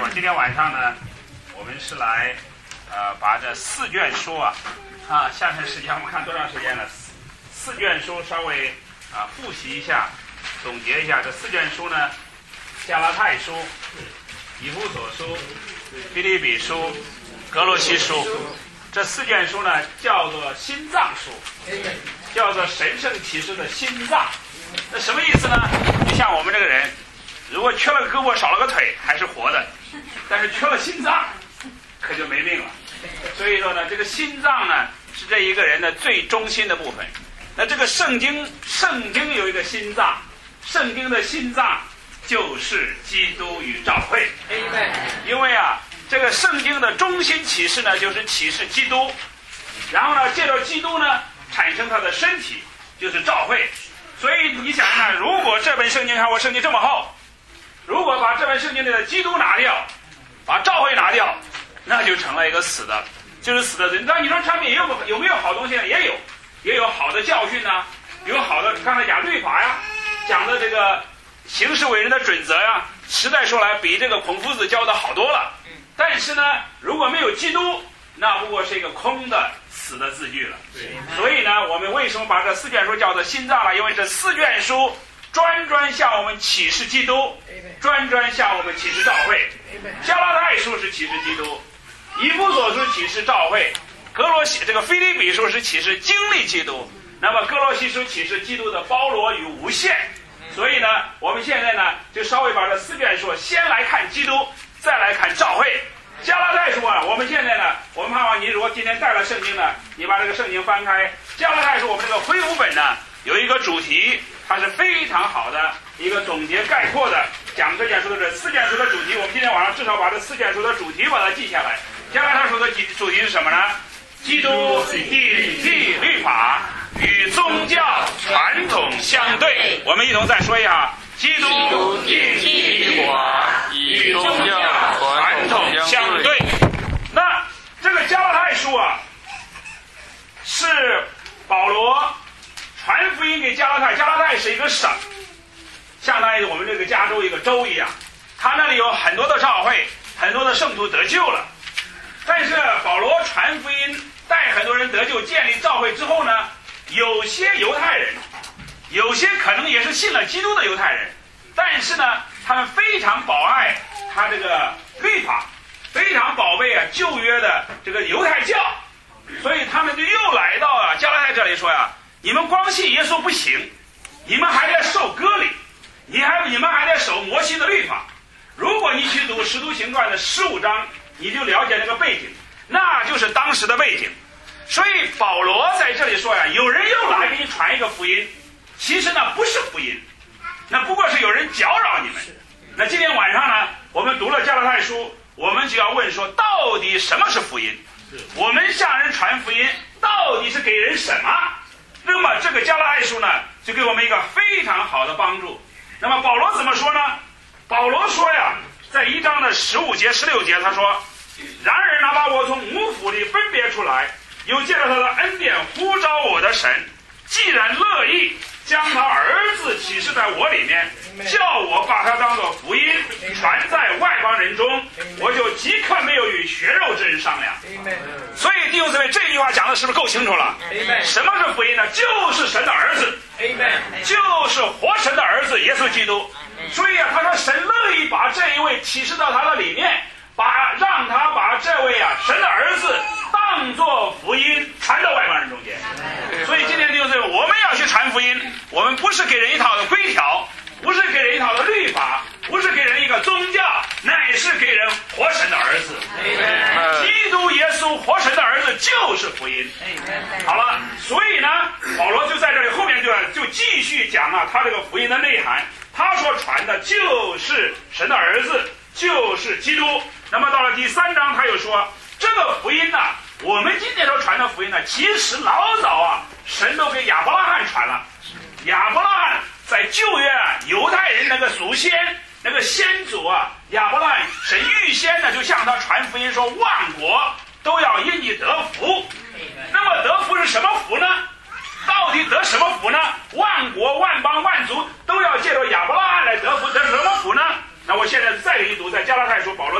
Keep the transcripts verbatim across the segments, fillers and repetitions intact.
今天晚上呢，我们是来呃把这四卷书啊啊，下面时间我们看多长时间了？四卷书稍微啊复习一下，总结一下。这四卷书呢，加拉太书、以弗所书、腓立比书、格罗西书，这四卷书呢叫做心脏书，叫做神圣启示的心脏。那什么意思呢？就像我们这个人，如果缺了个胳膊少了个腿还是活的，但是缺了心脏可就没命了。所以说呢，这个心脏呢是这一个人的最中心的部分。那这个圣经，圣经有一个心脏，圣经的心脏就是基督与教会。因为啊，这个圣经的中心启示呢，就是启示基督，然后呢，借着基督呢，产生他的身体，就是教会。所以你想想，如果这本圣经看我圣经这么厚，如果把这本圣经里的基督拿掉，把教会拿掉，那就成了一个死的，就是死的人。那你说上面有有没有好东西呢？也有，也有好的教训呢，有好的，刚才讲律法呀，讲的这个行事为人的准则呀，实在说来比这个孔夫子教的好多了。但是呢，如果没有基督，那不过是一个空的死的字句了。所以呢，我们为什么把这四卷书叫做心脏呢？因为这四卷书专专向我们启示基督，专专向我们启示教会。加拉太书是启示基督，以弗所书启示教会，格罗西这个腓立比书是启示经历基督，那么格罗西书启示基督的包罗与无限。所以呢，我们现在呢就稍微把这四卷书先来看基督，再来看教会。加拉太书啊，我们现在呢，我们盼望你如果今天带了圣经呢，你把这个圣经翻开，加拉太书我们这个恢复本呢有一个主题，它是非常好的一个总结概括的，讲这卷书的这四卷书的主题。我们今天晚上至少把这四卷书的主题把它记下来。加拉太书的主题是什么呢？基督顶替律法，与宗教传统相对。我们一同再说一下：基督顶替律法，与宗教传统相对。那这个加拉太书啊，是保罗传福音给加拉太。加拉太是一个省，相当于我们这个加州一个州一样，他那里有很多的教会，很多的圣徒得救了。但是保罗传福音，带很多人得救，建立教会之后呢，有些犹太人，有些可能也是信了基督的犹太人，但是呢，他们非常保爱他这个律法，非常宝贝啊旧约的这个犹太教，所以他们就又来到啊加拉太这里说呀，你们光信耶稣不行，你们还得受割礼，你还你们还得守摩西的律法。如果你去读使徒行传的十五章，你就了解那个背景，那就是当时的背景。所以保罗在这里说呀，有人又来给你传一个福音，其实呢不是福音，那不过是有人搅扰你们。那今天晚上呢，我们读了加拉太书，我们就要问说，到底什么是福音？我们向人传福音，到底是给人什么？那么这个加拉太书呢，就给我们一个非常好的帮助。那么保罗怎么说呢？保罗说呀，在一章的十五节、十六节，他说：“然而那把我从母腹里分别出来，又借着他的恩典呼召我的神，既然乐意将他儿子启示在我里面，叫我把他当作福音传在外邦人中，我就即刻没有与血肉之人商量。”所以弟兄姊妹，这句话讲的是不是够清楚了？什么是福音呢？就是神的儿子，就是活神的儿子耶稣基督。所以啊，他说神乐意把这一位启示到他的里面，把让他把这位啊神的儿子当作福音传到外邦人中间。所以今天就是我们要去传福音，我们不是给人一套的规条，不是给人一套的律法，不是给人一个宗教，乃是给人活神的儿子。基督耶稣活神的儿子就是福音。好了，所以呢，保罗就在这里后面就就继续讲啊，他这个福音的内涵。他所传的就是神的儿子，就是基督。那么到了第三章，他又说，这个福音呢，我们今天所传的福音呢，其实老早啊，神都给亚伯拉罕传了。亚伯拉罕在旧约啊，犹太人那个祖先，那个先祖啊，亚伯拉罕神预先呢就向他传福音说，万国都要因你得福。那么得福是什么福呢？到底得什么福呢？万国万邦万族都要借着亚伯拉罕来得福，得什么福呢？那我现在再给你读，在加拉太书保罗就讲到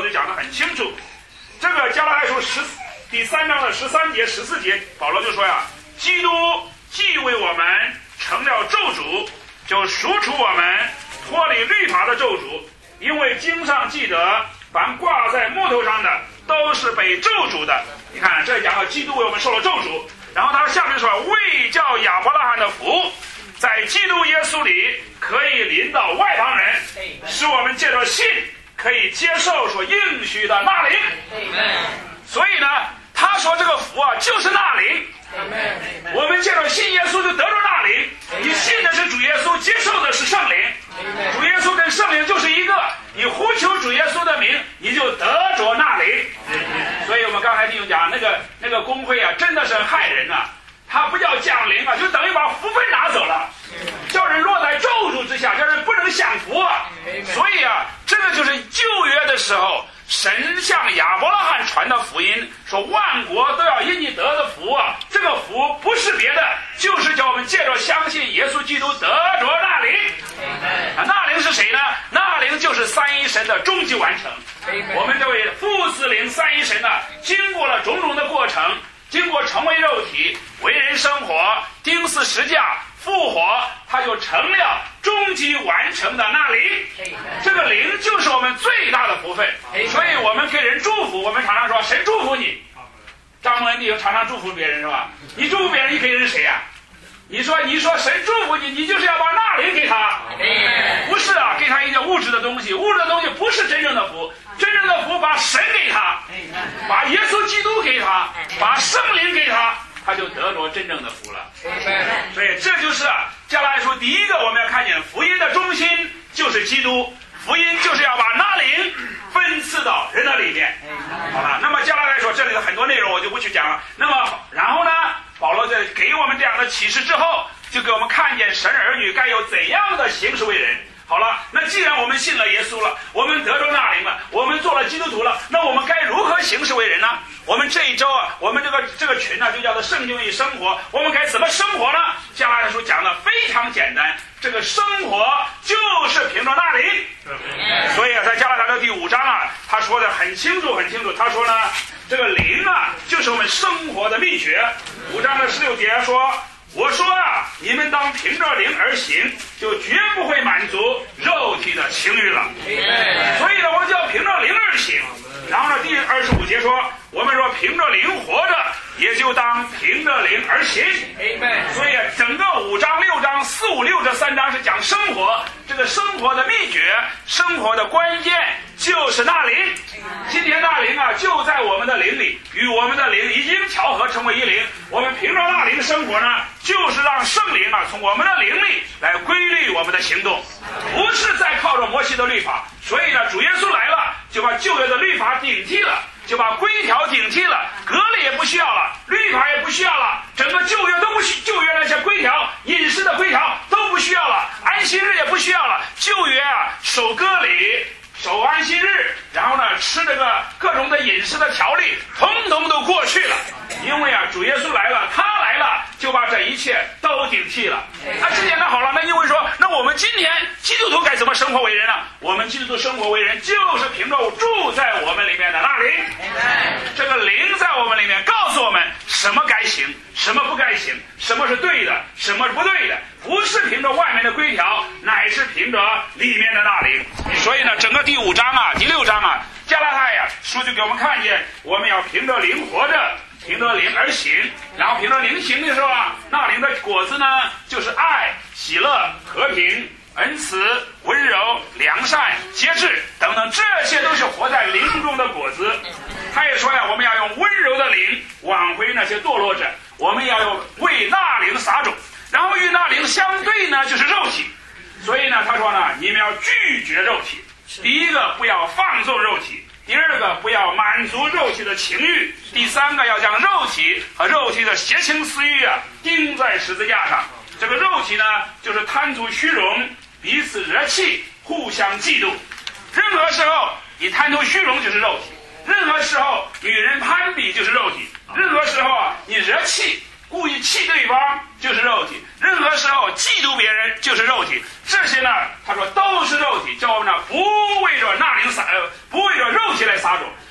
很清楚。这个加拉太书十第三章的十三节、十四节，保罗就说呀，基督既为我们成了咒诅，就赎出我们脱离律法的咒诅，因为经上记得，凡挂在木头上的都是被咒诅的。你看，这讲到基督为我们受了咒诅，然后他下面说，为叫亚伯拉罕的福在基督耶稣里可以临到外邦人，使我们借着信可以接受所应许的那灵。所以呢，他说这个福啊，就是那灵。我们借着信耶稣就得着那灵，你信的是主耶稣，接受的是圣灵。主耶稣跟圣灵就是一个，你呼求主耶稣的名，你就得着那灵。所以我们刚才弟兄讲那个那个公会啊，真的是害人啊，他不叫降临啊，就等于把福分拿走了，叫人落在咒诅之下，叫人不能享福啊。所以啊，这个就是旧约的时候神向亚伯拉罕传的福音，说万国都要因你得的福啊，这个福不是别的，就是叫我们借着相信耶稣基督得着那灵。啊，那灵是谁呢？那灵就是三一神的终极完成。我们这位父子灵三一神呢，经过了种种的过程，经过成为肉体，为人生活，钉死十架，复活，他就成了终极完成的那灵。这个灵就是我们最大的福分，所以我们给人祝福，我们常常说神祝福你。张文弟兄常常祝福别人是吧？你祝福别人，你给人谁呀、啊？你说你说神祝福你，你就是要把那灵给他，不是啊，给他一件物质的东西，物质的东西不是真正的福，真正的福把神给他，把耶稣基督给他，把圣灵给他，他就得着真正的福了。所以这就是加拉太书第一个我们要看见福音的中心就是基督，福音就是要把那灵分赐到人的里面。好了，那么加拉太书这里的很多内容我就不去讲了。那么然后呢，保罗在给我们这样的启示之后，就给我们看见神儿女该有怎样的行事为人。好了，那既然我们信了耶稣了，我们得着那灵了，我们做了基督徒了，那我们该如何行事为人呢？我们这一周啊，我们这个这个群呢、啊，就叫做圣经与生活。我们该怎么生活呢？加拉太书讲的非常简单，这个生活就是凭着那灵。所以啊，在加拉太书第五章啊，他说的很清楚很清楚。他说呢，这个灵啊，就是我们生活的秘诀。五章的十六节说。我说啊，你们当凭着灵而行，就绝不会满足肉体的情欲了。所以呢，我们就要凭着灵而行。然后呢，第二十五节说，我们说凭着灵活着，也就当凭着灵而行。所以整个五章、六章、四五六这三章是讲生活，这个生活的秘诀、生活的关键就是那灵。今天那灵啊，就在我们的灵里，与我们的灵已经调和成为一灵。我们凭着那灵生活呢，就是让圣灵啊从我们的灵里来规律我们的行动，不是再靠着摩西的律法。所以呢，主耶稣来了，就把旧约的律法顶替了，就把规条顶替了，格律也不需要了，律法也不需要了，整个旧约都不需，旧约那些规条、饮食的规条都不需要了，安息日也不需要了。旧约啊，守割礼、守安息日，然后呢吃这个各种的饮食的条例，统统都过去了。因为啊，主耶稣来了，他来了，就把这一切都顶替了。啊，这点那好了，那因为说，那我们今天基督徒该怎么生活为人呢？我们基督徒生活为人，就是凭着住在我们里面的那灵。这个灵在我们里面告诉我们什么该行，什么不该行，什么是对的，什么是不对的，不是凭着外面的规条，乃是凭着里面的那灵。所以呢，整个第五章啊，第六章啊，加拉太呀书就给我们看见，我们要凭着灵活着，凭着灵而行。然后凭着灵行的时候啊，那灵的果子呢，就是爱、喜乐、和平、恩慈、温柔、良善、节制等等，这些都是活在灵中的果子。他也说呀，我们要用温柔的灵挽回那些堕落者，我们要用为那灵撒种，然后与那灵相对呢，就是肉体。所以呢，他说呢，你们要拒绝肉体。第一个，不要放纵肉体；第二个，不要满足肉体的情欲；第三个，要将肉体和肉体的邪情私欲啊钉在十字架上。这个肉体呢，就是贪图虚荣，彼此惹气，互相嫉妒。任何时候你贪图虚荣就是肉体，任何时候与人攀比就是肉体，任何时候啊你惹气，故意气对方就是肉体，任何时候嫉妒别人就是肉体。这些呢，他说都是肉体，叫我们呢不为着那灵撒，呃，不为着肉体来撒种，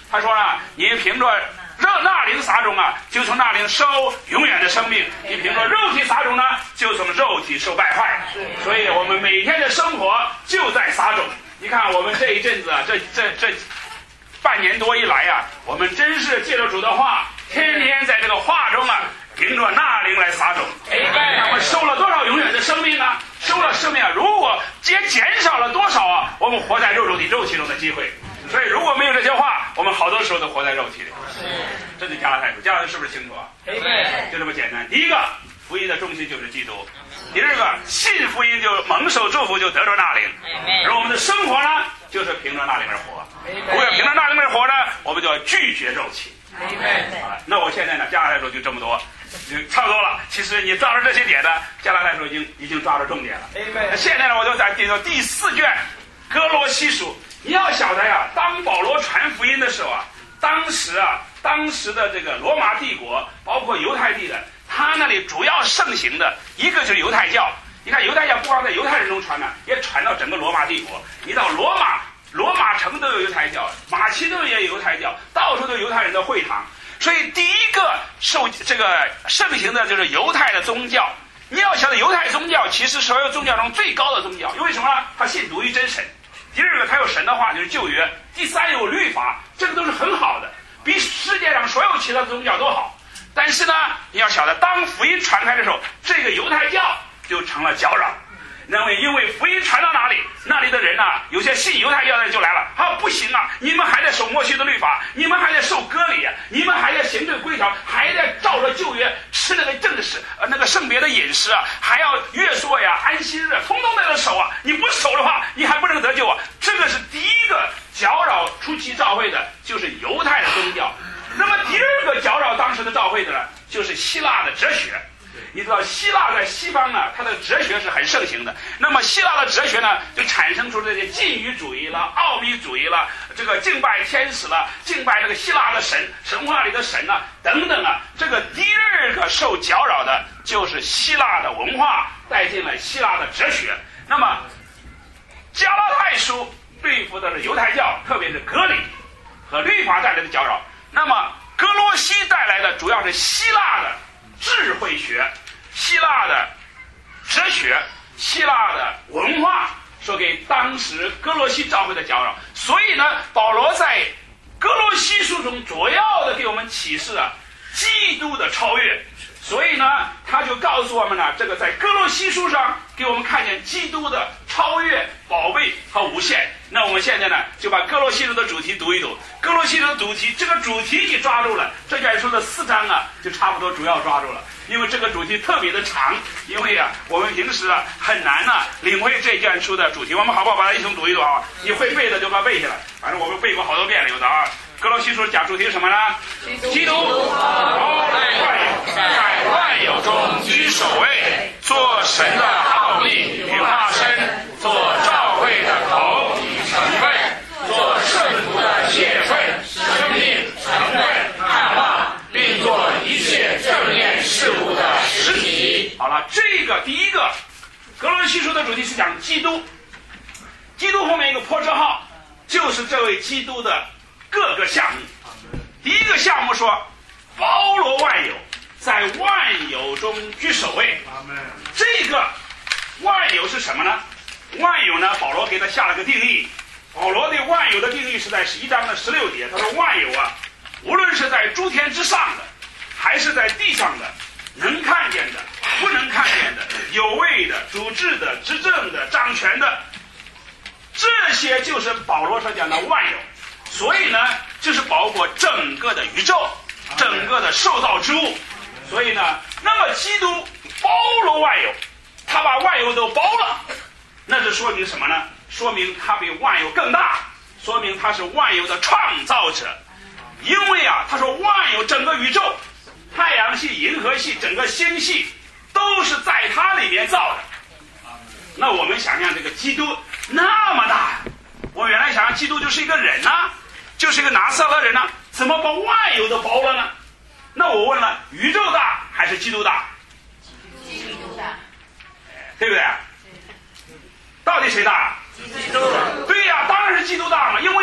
他说呢，你凭着肉那灵撒种啊，就从那灵收永远的生命；你凭着肉体撒种呢，就从肉体受败坏。所以我们每天的生活就在撒种。你看我们这一阵子啊，这这这半年多以来啊，我们真是借着主的话，天天在这个话中啊，凭着那灵来撒种。那么收了多少永远的生命呢？收了生命啊，如果也减少了多少啊，我们活在肉体肉体中的机会。所以如果没有这些话，我们好多时候都活在肉体里。这是加拉太书，加拉太书是不是清楚啊？就这么简单。第一个，福音的中心就是基督；第二个，信福音就蒙受祝福，就得着那灵。而我们的生活呢，就是凭着那灵而活。如果凭着那灵而活呢，我们就要拒绝肉体。好了，那我现在呢，加拉太书就这么多，就差不多了。其实你抓住这些点呢，加拉太书已经已经抓住重点了。那现在呢，我就在第第四卷哥罗西书。你要晓得呀，当保罗传福音的时候啊，当时啊，当时的这个罗马帝国，包括犹太地的，他那里主要盛行的一个就是犹太教。你看犹太教不光在犹太人中传呢，也传到整个罗马帝国。你到罗马，罗马城都有犹太教，马其顿也有犹太教，到处都有犹太人的会堂。所以第一个受这个盛行的就是犹太的宗教。你要晓得，犹太宗教其实所有宗教中最高的宗教，因为什么呢？他信独一真神。第二个，他有神的话，就是旧约；第三，有律法，这个都是很好的，比世界上所有其他的宗教都好。但是呢，你要晓得，当福音传开的时候，这个犹太教就成了搅扰。认为因为福音传到哪里，那里的人啊，有些信犹太教的人就来了，啊，不行啊，你们还在守摩西的律法，你们还在受割礼，你们还在行这个规条，还在照着旧约吃那个正式呃那个圣别的饮食啊，还要月朔呀、安息日，通通在那守啊，你不守的话，你还不能得救啊。这个是第一个搅扰初期教会的，就是犹太的宗教。那么第二个搅扰当时的教会的呢，就是希腊的哲学。你知道希腊在西方呢，它的哲学是很盛行的。那么希腊的哲学呢，就产生出这些禁欲主义了、奥秘主义了，这个敬拜天使了，敬拜这个希腊的神、神话里的神啊，等等啊。这个第二个受搅扰的就是希腊的文化带进了希腊的哲学。那么加拉太书对付的是犹太教，特别是割礼和律法带来的搅扰。那么哥罗西带来的主要是希腊的智慧学、希腊的哲学、希腊的文化，说给当时哥罗西教会的搅扰。所以呢，保罗在哥罗西书中主要的给我们启示了基督的超越。所以呢，他就告诉我们呢，这个在哥罗西书上给我们看见基督的超越、宝贝和无限。那我们现在呢，就把哥罗西书的主题读一读。哥罗西书的主题，这个主题你抓住了，这卷书的四章啊，就差不多主要抓住了。因为这个主题特别的长，因为啊，我们平时啊很难啊领会这卷书的主题。我们好不好把它一同读一读啊？你会背的就把它背下来，反正我们背过好多遍了，有的啊。哥罗西书讲主题是什么呢？基督包在万有，在万有中居首位，做神的奥秘与化身，做教会的头与成分，做圣徒的血份、生命、成分、盼望，并做一切正面事物的实体。好了，这个第一个哥罗西书的主题是讲基督，基督后面一个破折号，就是这位基督的各个项目。第一个项目说包罗万有，在万有中居首位。这个万有是什么呢？万有呢，保罗给他下了个定义。保罗对万有的定义是在十一章的十六节，他说万有啊，无论是在诸天之上的，还是在地上的，能看见的、不能看见的，有位的、主治的、执政的、掌权的，这些就是保罗所讲的万有。所以呢，就是包括整个的宇宙，整个的受造之物。所以呢，那么基督包罗万有，他把万有都包了，那是说明什么呢？说明他比万有更大，说明他是万有的创造者。因为啊，他说万有整个宇宙，太阳系、银河系、整个星系都是在他里面造的。那我们想象这个基督那么大，我原来想象基督就是一个人啊，就是一个拿撒勒人啊，怎么把万有都包了呢？那我问了，宇宙大还是基督大？ 基督大， 对不对？到底谁大？ 基督。 对呀，当然是基督大嘛，因为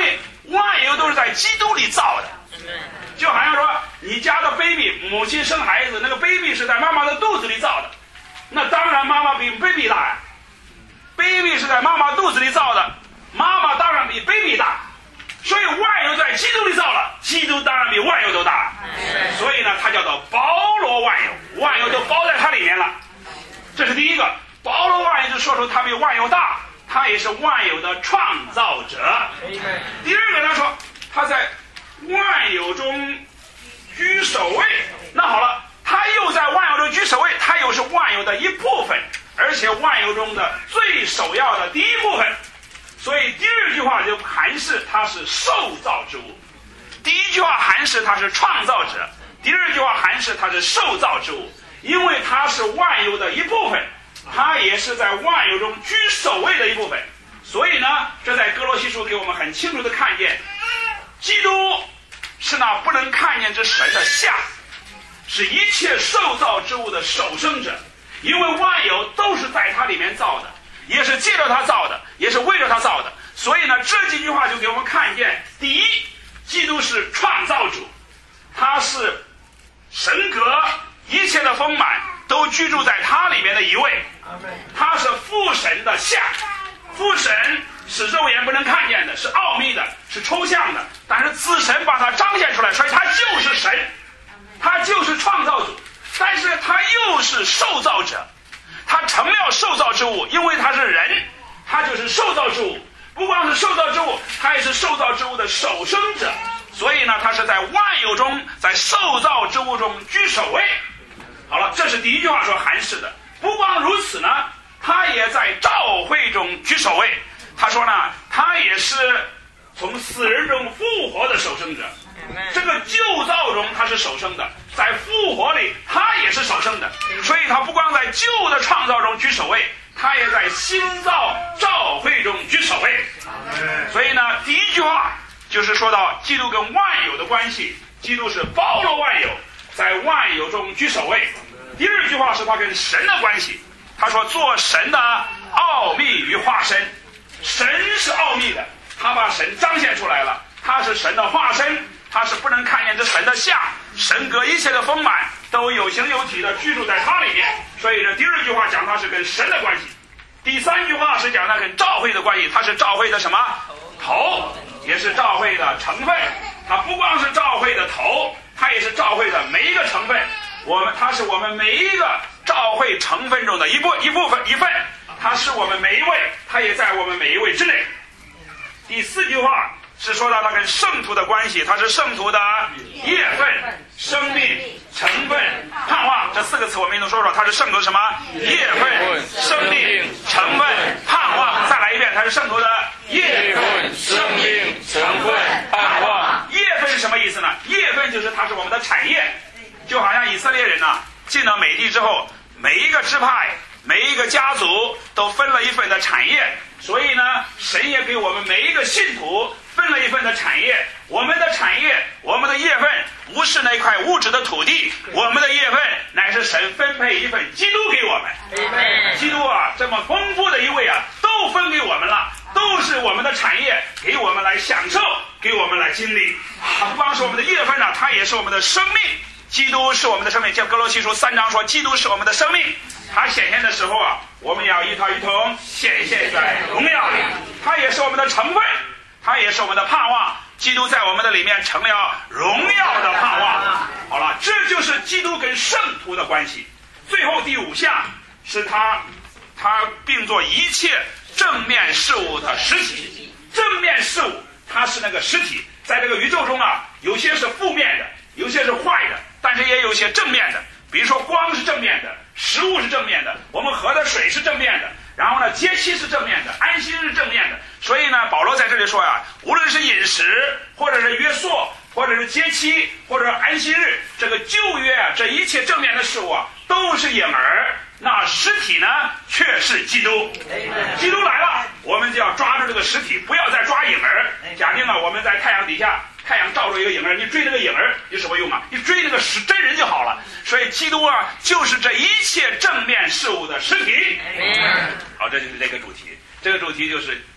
万有都是在基督里造的。就好像说你家的 baby， 母亲生孩子，那个 baby 是在妈妈的肚子里造的，那当然妈妈比 baby 大呀。baby 是在妈妈肚子里造的，妈妈当然比 baby 大。所以万有在基督里造了，基督当然比万有都大。所以呢，它叫做包罗万有，万有就包在它里面了。这是第一个，包罗万有就说出它比万有大，它也是万有的创造者。第二个他说他在万有中居首位。那好了，他又在万有中居首位，他又是万有的一部分，而且万有中的最首要的第一部分。所以第二句话就含示他是受造之物，第一句话含示他是创造者，第二句话含示他是受造之物。因为他是万有的一部分，他也是在万有中居首位的一部分。所以呢，这在哥罗西书给我们很清楚的看见，基督是那不能看见之神的像，是一切受造之物的首生者。因为万有都是在他里面造的，也是借着他造的，也是为着他造的。所以呢，这几句话就给我们看见，第一，基督是创造主，他是神格，一切的丰满都居住在他里面的一位，他是父神的像。父神是肉眼不能看见的，是奥秘的，是抽象的，但是子神把它彰显出来，所以他就是神，他就是创造主，但是他又是受造者，他成了受造之物。因为他是人，他就是受造之物，不光是受造之物，他也是受造之物的首生者。所以呢，他是在万有中，在受造之物中居首位。好了，这是第一句话说含示的。不光如此呢，他也在召会中居首位。他说呢，他也是从死人中复活的首生者。这个旧造中他是首生的，在复活里他也是首生的。所以他不光在旧的创造中居首位，他也在新造召会中居首位。所以呢，第一句话就是说到基督跟万有的关系，基督是包罗万有，在万有中居首位。第二句话是他跟神的关系，他说做神的奥秘与化身。神是奥秘的，他把神彰显出来了，他是神的化身，他是不能看见这神的像，神格一切的丰满都有形有体的居住在他里面。所以这第二句话讲他是跟神的关系。第三句话是讲他跟召会的关系，他是召会的什么头，也是召会的成分。他不光是召会的头，他也是召会的每一个成分。我们他是我们每一个召会成分中的一部一部分一份，他是我们每一位，他也在我们每一位之内。第四句话是说到他跟圣徒的关系，他是圣徒的业份、生命、成分、盼望。这四个词我们都说说，他是圣徒什么？业份、生命、成分、盼望。再来一遍，他是圣徒的业份、生命、成分、盼望。业份是什么意思呢？业份就是他是我们的产业。就好像以色列人呐、啊，进了美地之后，每一个支派、每一个家族都分了一份的产业，所以呢，神也给我们每一个信徒分了一份的产业。我们的产业，我们的业份，不是那块物质的土地，我们的业份乃是神分配一份基督给我们。基督啊，这么丰富的一位啊，都分给我们了，都是我们的产业，给我们来享受，给我们来经历。啊，不光是我们的业份啊，它也是我们的生命。基督是我们的生命，像哥罗西书三章说，基督是我们的生命。他显现的时候啊，我们要与他一同显现在荣耀里。他也是我们的成分，他也是我们的盼望。基督在我们的里面成了荣耀的盼望。好了，这就是基督跟圣徒的关系。最后第五项是他，他并作一切正面事物的实体。正面事物，它是那个实体，在这个宇宙中啊，有些是负面的，有些是坏的，但是也有些正面的。比如说光是正面的，食物是正面的，我们喝的水是正面的，然后呢，节期是正面的，安息日是正面的。所以呢，保罗在这里说呀、啊，无论是饮食，或者是约束，或者是节期，或者是安息日，这个旧约啊，这一切正面的事物啊，都是影儿。那实体呢，却是基督。基督来了，我们就要抓住这个实体，不要再抓影儿。假定啊，我们在太阳底下，太阳照着一个影儿，你追那个影儿有什么用啊？你追那个实真人就好了。所以基督啊，就是这一切正面事物的实体。好，这就是这个主题。这个主题就是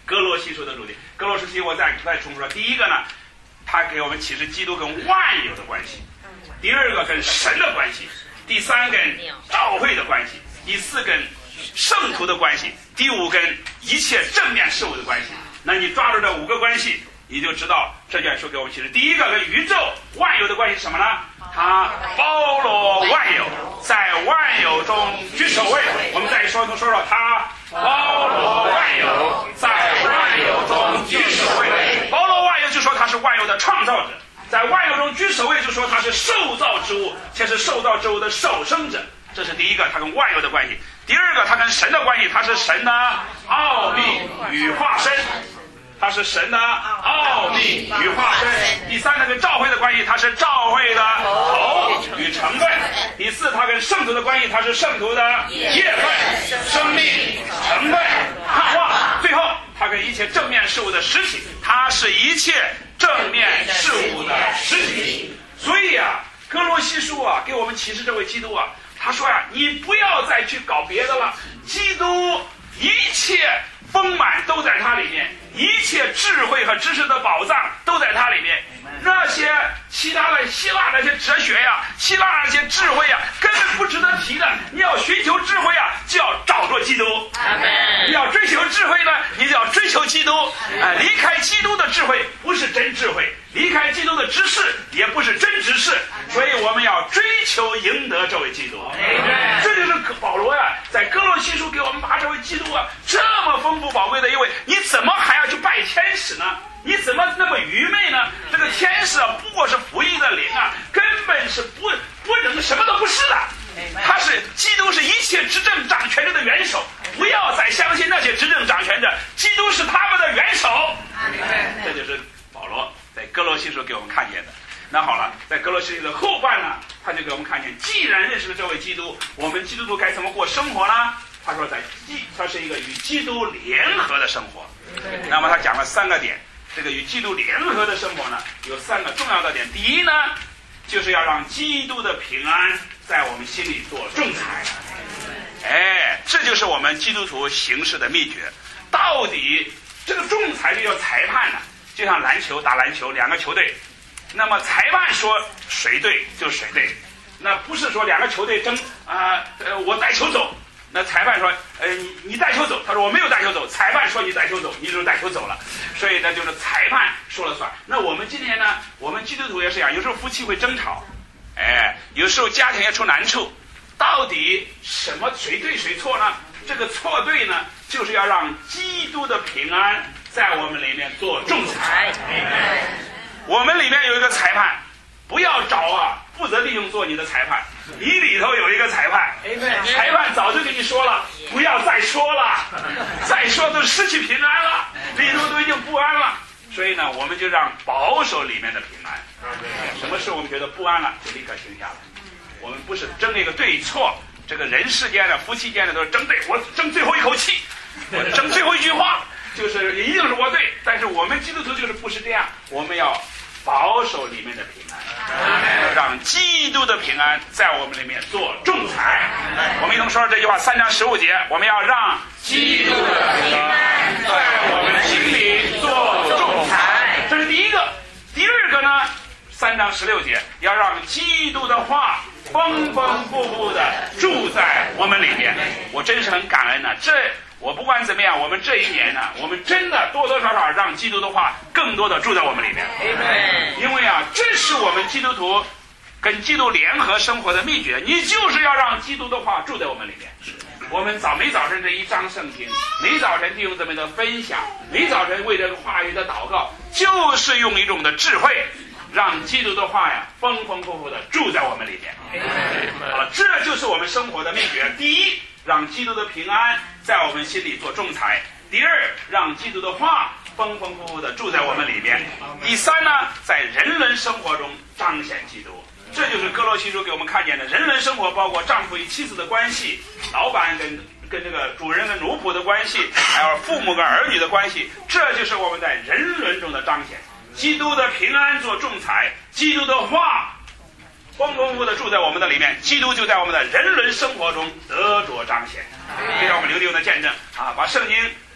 哥罗西书的主题。哥罗西书我再再重复说，第一个呢，他给我们启示基督跟万有的关系；第二个跟神的关系；第三跟教会的关系；第四跟圣徒的关系；第五跟一切正面事物的关系。那你抓住这五个关系，你就知道这卷书给我们启示。第一个跟宇宙万有的关系是什么呢？它包罗万有，在万有中居首位。我们再说说说它包罗万有，在万有中居首位。包罗万有就说它是万有的创造者，在万有中居首位就说它是受造之物，且是受造之物的首生者。这是第一个，它跟万有的关系。第二个，它跟神的关系，它是神的奥秘与化身。它是神的奥秘与化身。第三，它跟教会的关系，它是教会的头与成分。第四，它跟圣徒的关系，它是圣徒的业分、生命、成分、盼望。最后，它跟一切正面事物的实体，它是一切正面事物的实体。所以啊，哥罗西书啊，给我们启示这位基督啊，他说呀、啊，你不要再去搞别的了，基督一切丰满都在它里面，一切智慧和知识的宝藏都在它里面。那些其他的希腊那些哲学呀，希腊那些智慧呀，根本不值得提的。你要寻求智慧啊，就要找着基督。你要追求智慧呢，你就要追求基督。哎，离开基督的智慧不是真智慧，离开基督的知识也不是真知识。所以我们要追求赢得这位基督。这就是保罗呀，在哥罗西书给我们把这位基督啊这么丰富宝贵的一位，你怎么还要去拜天使呢？你怎么那么愚昧呢？这个天使啊，不过是服役的灵啊，根本是不不能什么都不是的。他是基督，是一切执政掌权者的元首。不要再相信那些执政掌权者，基督是他们的元首。这就是保罗在哥罗西书给我们看见的。那好了，在哥罗西书的后半呢，他就给我们看见，既然认识了这位基督，我们基督徒该怎么过生活呢？他说在基，他是一个与基督联合的生活。那么他讲了三个点。这个与基督联合的生活呢，有三个重要的点。第一呢，就是要让基督的平安在我们心里做仲裁。哎，这就是我们基督徒行事的秘诀。到底这个仲裁就叫裁判呢？就像篮球打篮球，两个球队，那么裁判说谁对就谁对，那不是说两个球队争啊、呃，我带球走。那裁判说，呃，你你带球走，他说我没有带球走，裁判说你带球走，你就带球走了，所以呢，就是裁判说了算。那我们今天呢，我们基督徒也是一样，有时候夫妻会争吵，哎，有时候家庭也出难处，到底什么谁对谁错呢？这个错对呢，就是要让基督的平安在我们里面做仲裁。我们里面有一个裁判，不要找啊负责弟兄做你的裁判，你里头有一个裁判，裁判早就跟你说了，不要再说了，再说都失去平安了，里头都已经不安了。所以呢，我们就让保守里面的平安。什么时候我们觉得不安了，就立刻停下来。我们不是争那个对错，这个人世间的、夫妻间的都是争对，我争最后一口气，我争最后一句话，就是一定是我对。但是我们基督徒就是不是这样，我们要保守里面的平安，让基督的平安在我们里面做仲裁。我们一同说这句话，三章十五节，我们要让基督的平安在我们心里做仲裁。这是第一个。第二个呢，三章十六节，要让基督的话丰丰富富的住在我们里面。我真是很感恩呢、啊。这我不管怎么样，我们这一年呢，我们真的多多少少让基督的话更多的住在我们里面。因为啊，这是我们基督徒跟基督联合生活的秘诀。你就是要让基督的话住在我们里面。我们早每早晨这一章圣经，每早晨弟兄姊妹的分享，每早晨为这个话语的祷告，就是用一种的智慧，让基督的话呀丰丰富富的住在我们里面。好了，这就是我们生活的秘诀。第一，让基督的平安在我们心里做仲裁；第二，让基督的话丰丰富富的住在我们里面；第三呢，在人伦生活中彰显基督。这就是哥罗西书给我们看见的人伦生活，包括丈夫与妻子的关系，老板跟跟这个主人跟奴仆的关系，还有父母跟儿女的关系，这就是我们在人伦中的彰显。基督的平安做仲裁，基督的话丰丰富富的住在我们的里面，基督就在我们的人伦生活中得着彰显。这让我们留弟兄的见证啊，把圣经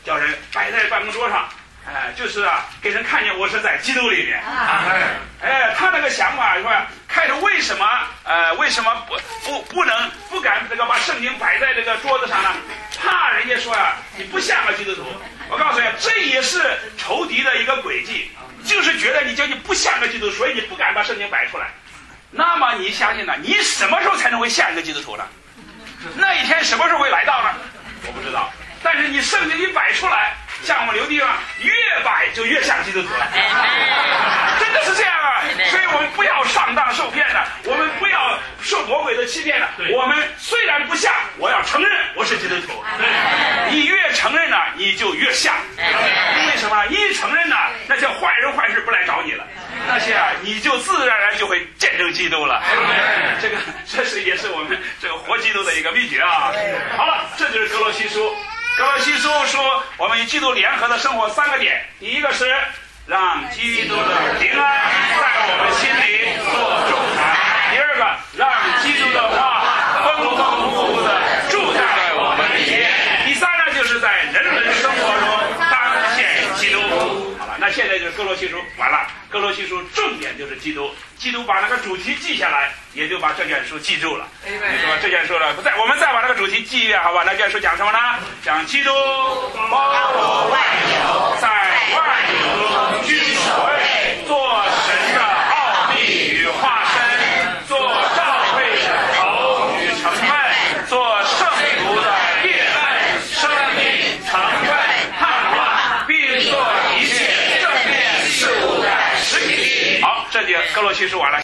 叫人摆在办公桌上，哎，就是啊，给人看见我是在基督里面。哎，他那个想法是吧？开头为什么呃为什么不不不能不敢这个把圣经摆在这个桌子上呢？怕人家说啊你不像个基督徒。我告诉你，这也是仇敌的一个诡计，就是觉得你叫你不像个基督徒，所以你不敢把圣经摆出来。那么你相信呢？你什么时候才能会像一个基督徒呢？那一天什么时候会来到呢？我不知道。但是你圣经一摆出来，像我们刘弟兄越摆就越像基督徒了，真的是这样啊！所以我们不要上当受骗的，我们不要受魔鬼的欺骗的。我们虽然不像，我要承认我是基督徒。你越承认呢，你就越像。为什么？一承认呢，那些坏人坏事不来找你了，那些啊，你就自然而然就会见证基督了。这个，这是也是我们这个活基督的一个秘诀啊。好了，这就是哥罗西书。哥罗西书说我们与基督联合的生活三个点，第一个是让基督的平安在我们心里做主材，第二个让基督的话丰丰富富的住在我们里面，第三呢就是在人文生活中彰显基督。好了，那现在就是哥罗西书完了，哥罗西书重点就是基督，基督把那个主题记下来，也就把这卷书记住了。你说这卷书了，不再我们再把那个主题记一遍，好吧？那卷书讲什么呢？讲基督包罗万有，在万有中居首位，做神的奥秘与化身，做教会的头与成分，做圣徒的业分、生命、成分、盼望，并做一切正面事物的实体。好，这节哥罗西书完了。